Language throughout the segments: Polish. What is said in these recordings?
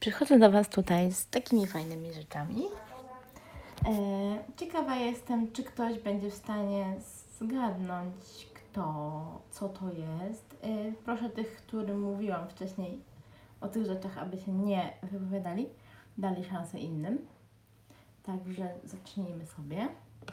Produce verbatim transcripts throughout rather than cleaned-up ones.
przychodzę do Was tutaj z takimi fajnymi rzeczami. E, ciekawa jestem, czy ktoś będzie w stanie zgadnąć, kto, co to jest. E, proszę tych, którym mówiłam wcześniej o tych rzeczach, aby się nie wypowiadali, dali szansę innym. Także zacznijmy sobie.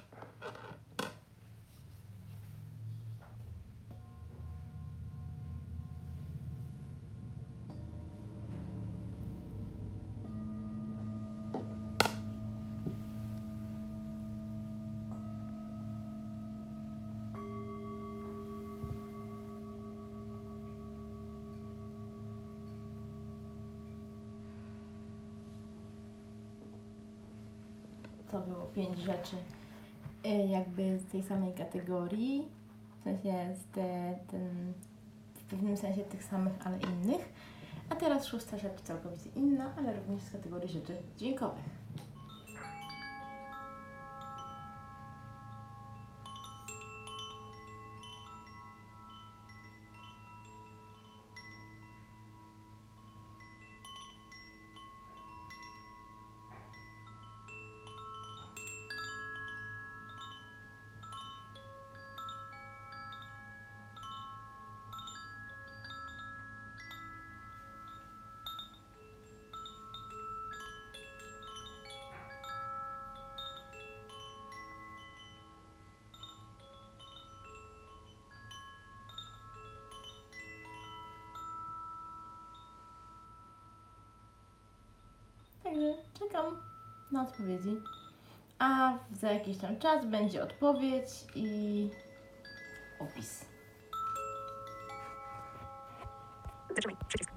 To było pięć rzeczy y, jakby z tej samej kategorii, w sensie z te, ten, w pewnym sensie tych samych, ale innych. A teraz szósta rzecz całkowicie inna, ale również z kategorii rzeczy dźwiękowych. Także czekam na odpowiedzi. A za jakiś tam czas będzie odpowiedź i opis. Zatrzymaj przycisk.